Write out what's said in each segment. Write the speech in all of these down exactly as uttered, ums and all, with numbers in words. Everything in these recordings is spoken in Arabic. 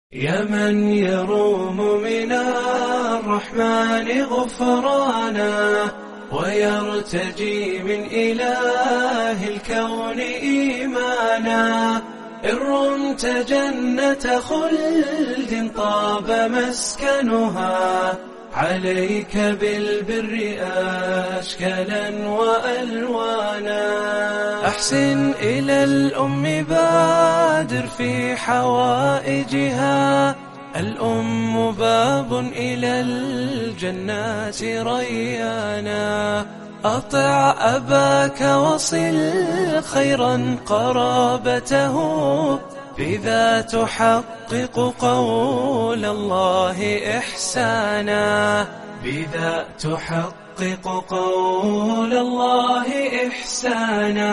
يا من يروم من الرحمن غفرانا ويرتجي من إله الكون إيمانا، إن رمت جنة خلد طاب مسكنها، عليك بالبر أشكالا وألوانا. أحسن إلى الأم بادر في حوائجها، الأم باب إلى الجنات ريانا. أطع أباك وصل خيرا قرابته، بذا تحقق قول الله إحسانا، بذا تحقق قول الله إحسانا.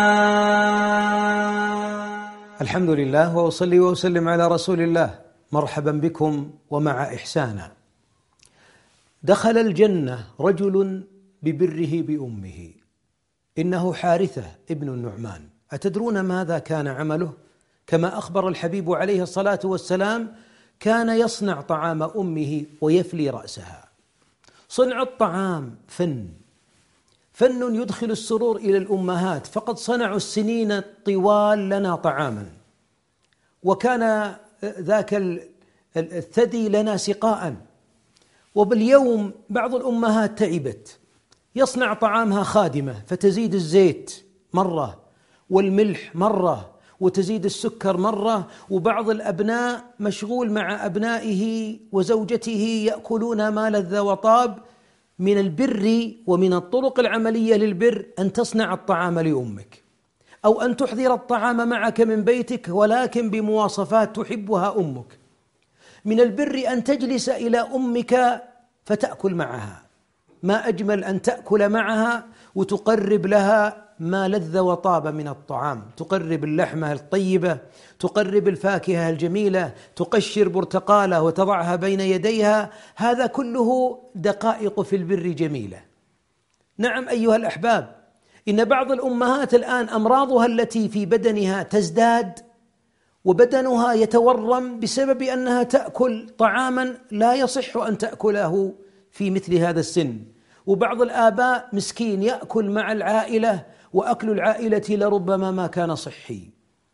الحمد لله وأصلي وأسلم على رسول الله. مرحبا بكم ومع إحسانا. دخل الجنة رجل ببره بأمه، إنه حارثة ابن النعمان. أتدرون ماذا كان عمله؟ كما أخبر الحبيب عليه الصلاة والسلام، كان يصنع طعام أمه ويفلي رأسها. صنع الطعام فن فن يدخل السرور إلى الأمهات، فقد صنعوا السنين الطوال لنا طعاما، وكان ذاك الثدي لنا سقاء. وباليوم بعض الأمهات تعبت، يصنع طعامها خادمة فتزيد الزيت مرة والملح مرة وتزيد السكر مرة، وبعض الأبناء مشغول مع أبنائه وزوجته يأكلون ما لذ وطاب. من البر ومن الطرق العملية للبر أن تصنع الطعام لأمك، أو أن تحضر الطعام معك من بيتك ولكن بمواصفات تحبها أمك. من البر أن تجلس إلى أمك فتأكل معها، ما أجمل أن تأكل معها وتقرب لها ما لذ وطاب من الطعام، تقرب اللحمة الطيبة، تقرب الفاكهة الجميلة، تقشر برتقالة وتضعها بين يديها. هذا كله دقائق في البر جميلة. نعم أيها الأحباب، إن بعض الأمهات الآن أمراضها التي في بدنها تزداد وبدنها يتورم بسبب أنها تأكل طعاما لا يصح أن تأكله في مثل هذا السن. وبعض الآباء مسكين يأكل مع العائلة، وأكل العائلة لربما ما كان صحي.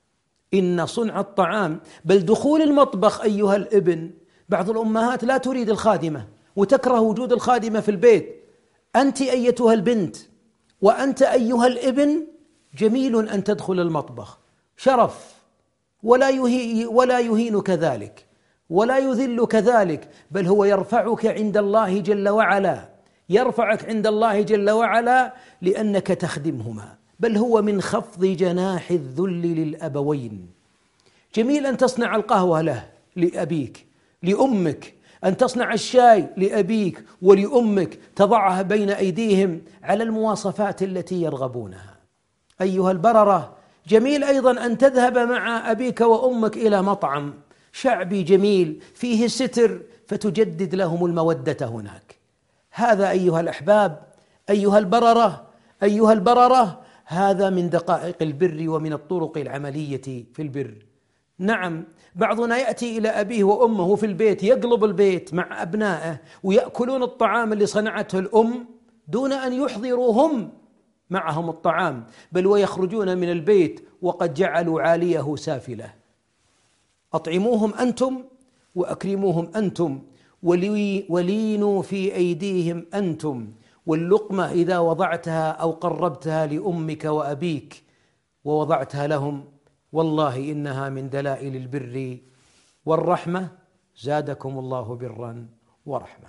إن صنع الطعام بل دخول المطبخ أيها الابن، بعض الأمهات لا تريد الخادمة وتكره وجود الخادمة في البيت. أنت أيتها البنت وأنت أيها الابن جميل أن تدخل المطبخ، شرف، ولا يهي ولا يهينك ذلك ولا يذلك ذلك، بل هو يرفعك عند الله جل وعلا، يرفعك عند الله جل وعلا لأنك تخدمهما، بل هو من خفض جناح الذل للأبوين. جميل أن تصنع القهوة له لأبيك لأمك، أن تصنع الشاي لأبيك ولأمك، تضعها بين أيديهم على المواصفات التي يرغبونها. أيها البررة، جميل أيضا أن تذهب مع أبيك وأمك إلى مطعم شعبي جميل فيه ستر، فتجدد لهم المودة هناك. هذا أيها الأحباب، أيها البررة أيها البررة هذا من دقائق البر ومن الطرق العملية في البر. نعم بعضنا يأتي إلى أبيه وأمه في البيت، يقلب البيت مع أبنائه ويأكلون الطعام اللي صنعته الأم دون أن يحضروا هم معهم الطعام، بل ويخرجون من البيت وقد جعلوا عاليه سافلة. أطعموهم أنتم وأكرموهم أنتم، ولينوا في أيديهم أنتم، واللقمة إذا وضعتها أو قربتها لأمك وأبيك ووضعتها لهم، والله إنها من دلائل البر والرحمة. زادكم الله برا ورحمة.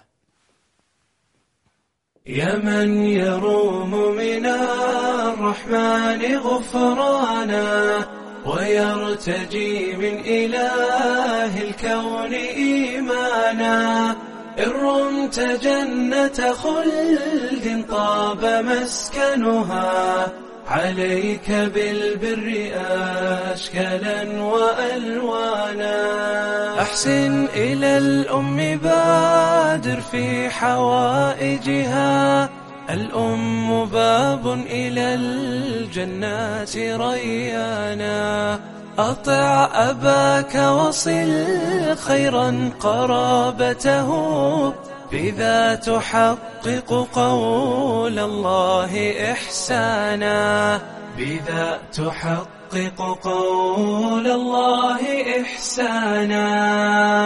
يا من يروم من الرحمن غفرانا ويرتجي من إله الكون إيمانا، إن رمت جنة خلد طاب مسكنها، عليك بالبر أشكالا وألوانا. أحسن إلى الأم بادر في حوائجها، الأم باب إلى الجنات ريانا. أطع أباك وصل خيرا قرابته، بذا تحقق قول الله إحسانا، بذا تحقق قول الله إحسانا.